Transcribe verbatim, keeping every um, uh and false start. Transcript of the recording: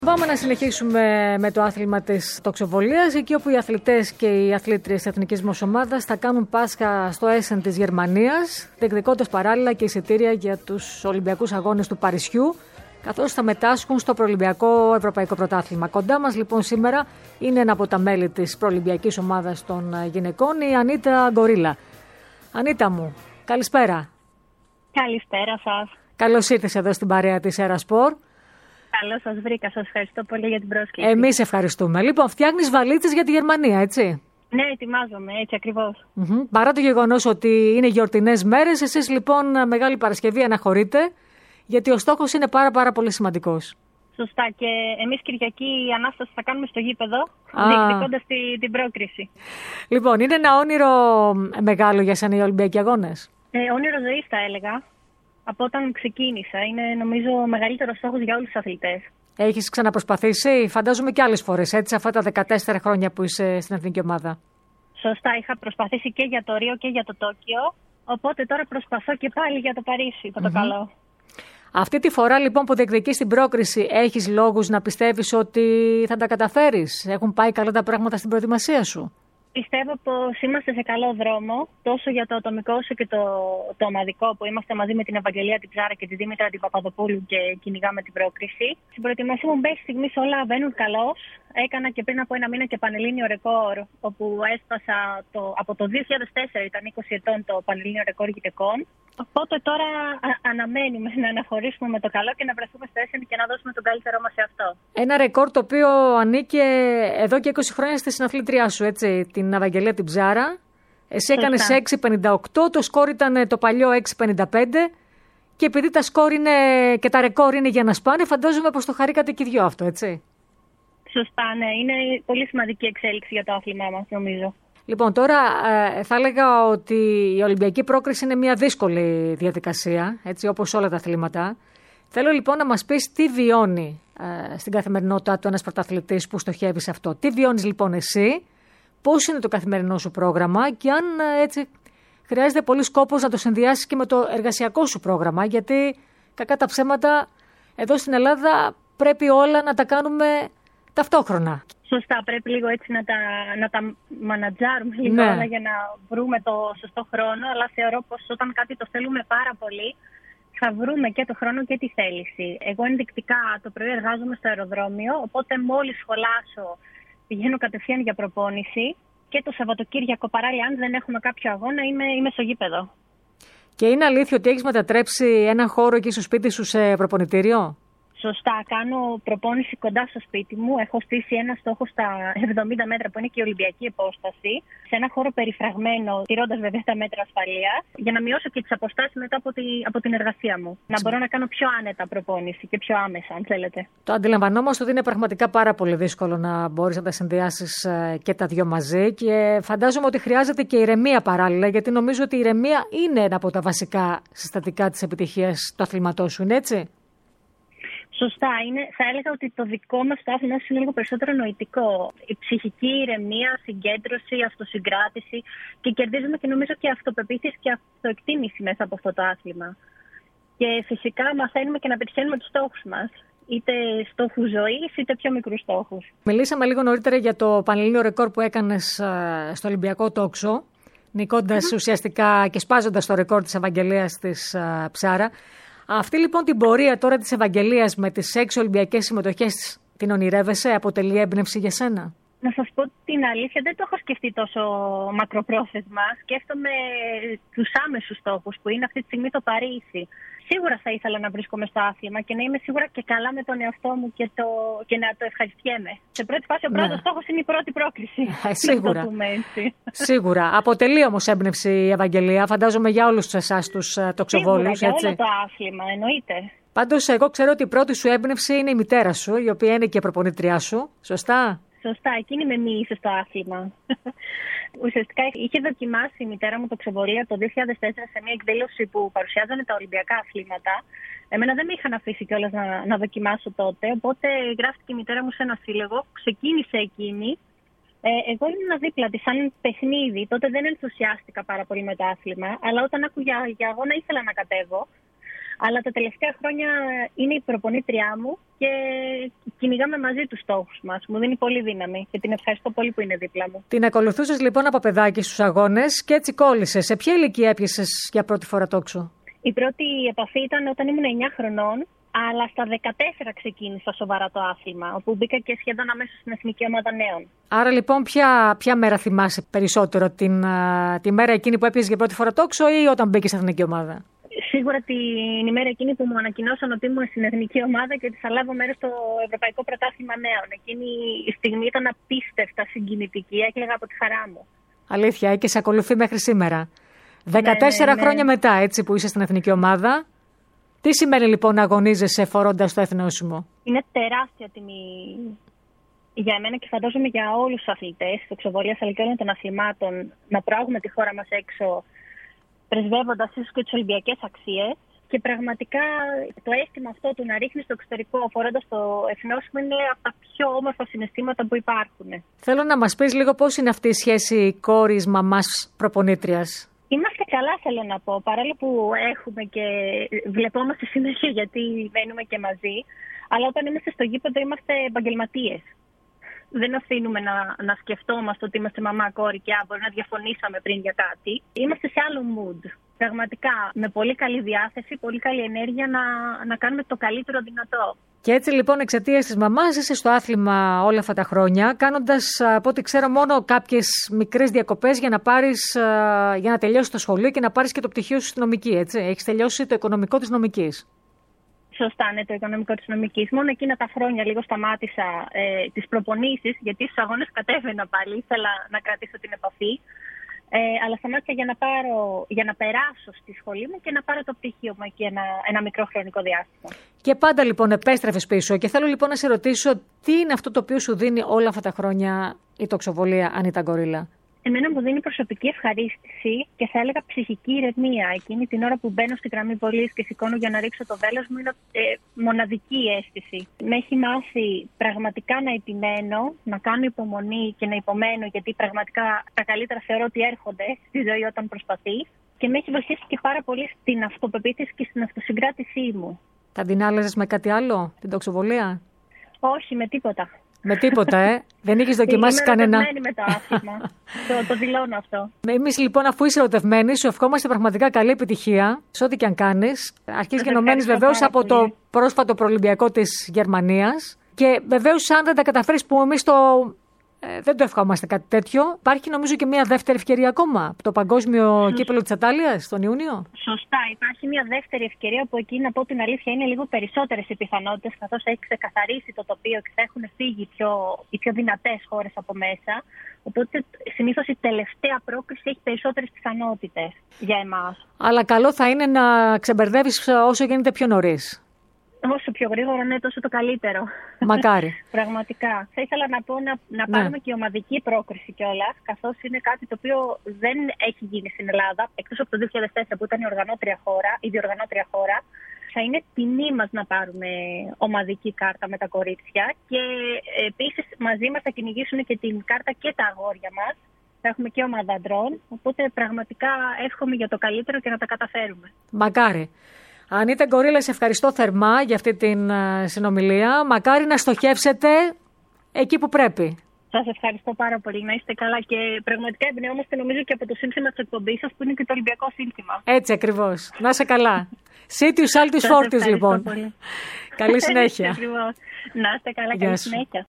Πάμε να συνεχίσουμε με το άθλημα της τοξοβολίας, εκεί όπου οι αθλητές και οι αθλήτριες της εθνικής μας ομάδας θα κάνουν Πάσχα στο Έσεν της Γερμανίας, διεκδικώντας παράλληλα και εισιτήρια για τους Ολυμπιακούς Αγώνες του Παρισιού, καθώς θα μετάσχουν στο προολυμπιακό Ευρωπαϊκό Πρωτάθλημα. Κοντά μας λοιπόν σήμερα είναι ένα από τα μέλη της προολυμπιακής ομάδας των γυναικών, η Ανίτα Γκορίλα. Ανίτα μου, καλησπέρα. Καλησπέρα σας. Καλώς ήρθες εδώ στην παρέα της Ερασπορ. Καλώς σας βρήκα. Σας ευχαριστώ πολύ για την πρόσκληση. Εμείς ευχαριστούμε. Λοιπόν, φτιάχνεις βαλίτσες για τη Γερμανία, έτσι? Ναι, ετοιμάζομαι, έτσι ακριβώς. Mm-hmm. Παρά το γεγονός ότι είναι γιορτινές μέρες, εσείς λοιπόν Μεγάλη Παρασκευή αναχωρείτε, γιατί ο στόχος είναι πάρα πάρα πολύ σημαντικός. Σωστά, και εμείς Κυριακή Ανάσταση θα κάνουμε στο γήπεδο, διεκδικώντας τη, την πρόκριση. Λοιπόν, είναι ένα όνειρο μεγάλο για σένα οι Ολυμπιακοί Αγώνες? Ε, όνειρο ζωής θα έλεγα. Από όταν ξεκίνησα, είναι νομίζω ο μεγαλύτερος στόχος για όλους τους αθλητές. Έχεις ξαναπροσπαθήσει, φαντάζομαι και άλλες φορές, έτσι, αυτά τα δεκατέσσερα χρόνια που είσαι στην εθνική ομάδα? Σωστά, είχα προσπαθήσει και για το Ρίο και για το Τόκιο, οπότε τώρα προσπαθώ και πάλι για το Παρίσι, το, mm-hmm. το καλό. Αυτή τη φορά λοιπόν που διεκδικείς την πρόκριση, έχεις λόγους να πιστεύεις ότι θα τα καταφέρεις? Έχουν πάει καλά τα πράγματα στην προετοιμασία σου? Πιστεύω πως είμαστε σε καλό δρόμο, τόσο για το ατομικό όσο και το, το ομαδικό, που είμαστε μαζί με την Ευαγγελία την Ψάρα και τη Δήμητρα την Παπαδοπούλου και κυνηγάμε την πρόκριση. Στην προετοιμασία μου μέχρι στιγμής όλα βαίνουν καλώς. Έκανα και πριν από ένα μήνα και πανελλήνιο ρεκόρ, όπου έσπασα το, από το δύο χιλιάδες τέσσερα, ήταν είκοσι ετών το πανελλήνιο ρεκόρ γυναικών. Οπότε τώρα α, αναμένουμε να αναχωρήσουμε με το καλό και να βρεθούμε στο Έσεν και να δώσουμε τον καλύτερό μας σε αυτό. Ένα ρεκόρ το οποίο ανήκε εδώ και είκοσι χρόνια στη συναθλήτριά σου, έτσι, την Ευαγγελία την Ψάρα. Εσύ έκανες έξι πενήντα οκτώ, το σκόρ ήταν το παλιό έξι πενήντα πέντε και επειδή τα σκόρ είναι και τα ρεκόρ είναι για να σπάνε, φαντάζομαι πως το χαρήκατε και οι δυο αυτό, έτσι? Σωστά, ναι. Είναι πολύ σημαντική εξέλιξη για το άθλημά μας, νομίζω. Λοιπόν, τώρα ε, θα έλεγα ότι η Ολυμπιακή πρόκριση είναι μια δύσκολη διαδικασία, έτσι, όπως όλα τα αθλήματα. Θέλω λοιπόν να μας πεις τι βιώνει ε, στην καθημερινότητά του ένας πρωταθλητής που στοχεύει σε αυτό. Τι βιώνεις λοιπόν εσύ, πώς είναι το καθημερινό σου πρόγραμμα και αν ε, έτσι χρειάζεται πολύ σκόπος να το συνδυάσεις και με το εργασιακό σου πρόγραμμα, γιατί κακά τα ψέματα εδώ στην Ελλάδα πρέπει όλα να τα κάνουμε ταυτόχρονα. Σωστά, πρέπει λίγο έτσι να τα, να τα μανατζάρουμε λίγο ναι. όλα για να βρούμε το σωστό χρόνο, αλλά θεωρώ πως όταν κάτι το θέλουμε πάρα πολύ, θα βρούμε και το χρόνο και τη θέληση. Εγώ ενδεικτικά το πρωί εργάζομαι στο αεροδρόμιο, οπότε μόλις σχολάσω πηγαίνω κατευθείαν για προπόνηση και το Σαββατοκύριακο παράλληλα, αν δεν έχουμε κάποιο αγώνα, είμαι, είμαι στο γήπεδο. Και είναι αλήθεια ότι έχεις μετατρέψει ένα χώρο εκεί στο σπίτι σου σε προπονητήριο? Σωστά, κάνω προπόνηση κοντά στο σπίτι μου. Έχω στήσει ένα στόχο στα εβδομήντα μέτρα που είναι και η Ολυμπιακή απόσταση, σε ένα χώρο περιφραγμένο, τηρώντας βέβαια τα μέτρα ασφαλείας, για να μειώσω και τις αποστάσεις μετά από, τη, από την εργασία μου. Να μπορώ να κάνω πιο άνετα προπόνηση και πιο άμεσα, αν θέλετε. Το αντιλαμβανόμαστε ότι είναι πραγματικά πάρα πολύ δύσκολο να μπορείς να τα συνδυάσεις και τα δυο μαζί και φαντάζομαι ότι χρειάζεται και ηρεμία παράλληλα, γιατί νομίζω ότι η ηρεμία είναι ένα από τα βασικά συστατικά της επιτυχίας του αθλήματός σου, είναι έτσι? Σωστά. Είναι, θα έλεγα ότι το δικό μας το άθλημα είναι λίγο περισσότερο νοητικό. Η ψυχική ηρεμία, συγκέντρωση, αυτοσυγκράτηση και κερδίζουμε και νομίζω και αυτοπεποίθηση και αυτοεκτίμηση μέσα από αυτό το άθλημα. Και φυσικά μαθαίνουμε και να πετυχαίνουμε τους στόχους μας. Είτε στόχους ζωής, είτε πιο μικρούς στόχους. Μιλήσαμε λίγο νωρίτερα για το πανελλήνιο ρεκόρ που έκανες στο Ολυμπιακό Τόξο, νικώντας mm-hmm. ουσιαστικά και σπάζοντας το ρεκόρ της Ευαγγελίας της Ψάρα. Αυτή λοιπόν την πορεία τώρα της Ευαγγελίας με τις έξι Ολυμπιακές συμμετοχές την ονειρεύεσαι, αποτελεί έμπνευση για σένα? Να σας πω την αλήθεια, δεν το έχω σκεφτεί τόσο μακροπρόθεσμα. Σκέφτομαι τους άμεσους στόχους που είναι αυτή τη στιγμή το Παρίσι. Σίγουρα θα ήθελα να βρίσκομαι στο άθλημα και να είμαι σίγουρα και καλά με τον εαυτό μου και, το, και να το ευχαριστιέμαι. Σε πρώτη φάση ο ναι. πρώτος στόχος είναι η πρώτη πρόκριση. Ε, σίγουρα. Σίγουρα. Αποτελεί όμως έμπνευση η Ευαγγελία, φαντάζομαι για όλους εσάς τους τοξοβόλους. Σίγουρα, για όλο το άθλημα, εννοείται. Πάντως εγώ ξέρω ότι η πρώτη σου έμπνευση είναι η μητέρα σου, η οποία είναι και προπονήτριά σου. Σωστά? Σωστά, εκείνη με μίλησε στο άθλημα. Ουσιαστικά είχε δοκιμάσει η μητέρα μου το τοξοβολία το δύο χιλιάδες τέσσερα σε μια εκδήλωση που παρουσιάζανε τα Ολυμπιακά αθλήματα. Εμένα δεν με είχαν αφήσει κιόλας να, να δοκιμάσω τότε, οπότε γράφτηκε η μητέρα μου σε ένα σύλλογο, ξεκίνησε εκείνη. Ε, εγώ ήμουν δίπλα της σαν παιχνίδι, τότε δεν ενθουσιάστηκα πάρα πολύ με το άθλημα, αλλά όταν άκουγα για αγώνα ήθελα να κατέβω. Αλλά τα τελευταία χρόνια είναι η προπονήτριά μου και κυνηγάμε μαζί τους στόχους μας. Μου δίνει πολύ δύναμη και την ευχαριστώ πολύ που είναι δίπλα μου. Την ακολουθούσες λοιπόν από παιδάκι στους αγώνες και έτσι κόλλησες. Σε ποια ηλικία έπιασες για πρώτη φορά τόξο? Η πρώτη επαφή ήταν όταν ήμουν εννιά χρονών, αλλά στα δεκατέσσερα ξεκίνησα σοβαρά το άθλημα, όπου μπήκα και σχεδόν αμέσως στην Εθνική Ομάδα Νέων. Άρα λοιπόν, ποια, ποια μέρα θυμάσαι περισσότερο, την, τη μέρα εκείνη που έπιασες για πρώτη φορά τόξο ή όταν μπήκες στην Εθνική Ομάδα? Σίγουρα την ημέρα εκείνη που μου ανακοινώσαν ότι ήμουν στην Εθνική Ομάδα και ότι θα λάβω μέρος στο Ευρωπαϊκό Πρωτάθλημα Νέων. Εκείνη η στιγμή ήταν απίστευτα συγκινητική, έκλαιγα από τη χαρά μου. Αλήθεια, και σε ακολουθεί μέχρι σήμερα. δεκατέσσερα ναι, ναι, ναι. χρόνια μετά, έτσι, που είσαι στην Εθνική Ομάδα. Τι σημαίνει λοιπόν να αγωνίζεσαι φορώντας το εθνόσημο? Είναι τεράστια τιμή για εμένα και φαντάζομαι για όλους τους αθλητές της τοξοβολίας αλλά και όλων των αθλημάτων να προάγουμε τη χώρα μας έξω, πρεσβεύοντας ίσως και τις Ολυμπιακές αξίες. Και πραγματικά το αίσθημα αυτό του να ρίχνεις στο εξωτερικό φορώντας το εθνόσημο είναι από τα πιο όμορφα συναισθήματα που υπάρχουν. Θέλω να μας πεις λίγο πώς είναι αυτή η σχέση κόρης, μαμάς, προπονήτριας. Είμαστε καλά, θέλω να πω, παρόλο που έχουμε και βλεπόμαστε συνέχεια γιατί μένουμε και μαζί, αλλά όταν είμαστε στο γήπεδο είμαστε επαγγελματίες. Δεν αφήνουμε να, να σκεφτόμαστε ότι είμαστε μαμά, κόρη και α, μπορεί να διαφωνήσαμε πριν για κάτι. Είμαστε σε άλλο mood. Πραγματικά με πολύ καλή διάθεση, πολύ καλή ενέργεια να, να κάνουμε το καλύτερο δυνατό. Και έτσι λοιπόν εξαιτίας της μαμάς είσαι στο άθλημα όλα αυτά τα χρόνια, κάνοντας από ό,τι ξέρω μόνο κάποιες μικρές διακοπές για να, πάρεις, για να τελειώσεις το σχολείο και να πάρεις και το πτυχίο σου στη νομική, έτσι. Έχεις τελειώσει το οικονομικό της νομικής. Σωστά, ναι, το οικονομικό της νομικής. Μόνο εκείνα τα χρόνια λίγο σταμάτησα ε, τις προπονήσεις, γιατί στους αγώνες κατέβαινα πάλι, ήθελα να κρατήσω την επαφή. Ε, αλλά σταμάτησα για να, πάρω, για να περάσω στη σχολή μου και να πάρω το πτυχίο μου εκεί ένα, ένα μικρό χρονικό διάστημα. Και πάντα λοιπόν επέστρεφες πίσω και θέλω λοιπόν να σε ρωτήσω τι είναι αυτό το οποίο σου δίνει όλα αυτά τα χρόνια η τοξοβολία Ανίτα Γκορίλα? Εμένα μου δίνει προσωπική ευχαρίστηση και θα έλεγα ψυχική ηρεμία. Εκείνη την ώρα που μπαίνω στη γραμμή βολής και σηκώνω για να ρίξω το βέλος μου είναι ε, μοναδική αίσθηση. Με έχει μάθει πραγματικά να επιμένω, να κάνω υπομονή και να υπομένω, γιατί πραγματικά τα καλύτερα θεωρώ ότι έρχονται στη ζωή όταν προσπαθείς. Και με έχει βοηθήσει και πάρα πολύ στην αυτοπεποίθηση και στην αυτοσυγκράτησή μου. Θα την άλλαζες με κάτι άλλο, την τοξοβολία? Όχι, με τίποτα. Με τίποτα, ε. Δεν είχες δοκιμάσει κανένα. Είμαι ερωτευμένη με το άθλημα. το, το δηλώνω αυτό. Εμείς λοιπόν, αφού είσαι ερωτευμένη, σου ευχόμαστε πραγματικά καλή επιτυχία σε ό,τι και αν κάνεις. Αρχής γενομένης βεβαίως από το πρόσφατο προολυμπιακό της Γερμανίας. Και βεβαίως, αν δεν τα καταφέρεις, που εμείς το. Ε, δεν το ευχόμαστε κάτι τέτοιο. Υπάρχει νομίζω και μια δεύτερη ευκαιρία ακόμα. Το παγκόσμιο Σωστά. Κύπελλο της Ατάλειας τον Ιούνιο. Σωστά. Υπάρχει μια δεύτερη ευκαιρία που εκεί, να πω την αλήθεια, είναι λίγο περισσότερες οι πιθανότητες, καθώς έχει ξεκαθαρίσει το τοπίο και θα έχουν φύγει πιο, οι πιο δυνατές χώρες από μέσα. Οπότε συνήθως η τελευταία πρόκριση έχει περισσότερες πιθανότητες για εμάς. Αλλά καλό θα είναι να ξεμπερδεύεις όσο γίνεται πιο νωρίς. Όσο πιο γρήγορα, ναι, τόσο το καλύτερο. Μακάρι. Πραγματικά. Θα ήθελα να πω να, να πάρουμε ναι. και ομαδική πρόκριση κιόλας, καθώς είναι κάτι το οποίο δεν έχει γίνει στην Ελλάδα, εκτός από το δύο χιλιάδες τέσσερα που ήταν η οργανώτρια χώρα, η διοργανώτρια χώρα. Θα είναι τιμή μας να πάρουμε ομαδική κάρτα με τα κορίτσια και επίσης μαζί μας θα κυνηγήσουν και την κάρτα και τα αγόρια μας. Θα έχουμε και ομάδα αντρών, οπότε πραγματικά εύχομαι για το καλύτερο και να τα καταφέρουμε. Μακάρι. Ανίτα Γκορίλα, σε ευχαριστώ θερμά για αυτή την συνομιλία. Μακάρι να στοχεύσετε εκεί που πρέπει. Σας ευχαριστώ πάρα πολύ. Να είστε καλά και πραγματικά εμπνεόμαστε νομίζω και από το σύνθημα της εκπομπής σας που είναι και το Ολυμπιακό σύνθημα. Έτσι ακριβώς. Να είστε καλά. Σίτιους Άλτους Φόρτους λοιπόν. Πολύ. Καλή συνέχεια. Να είστε καλά. Καλή συνέχεια.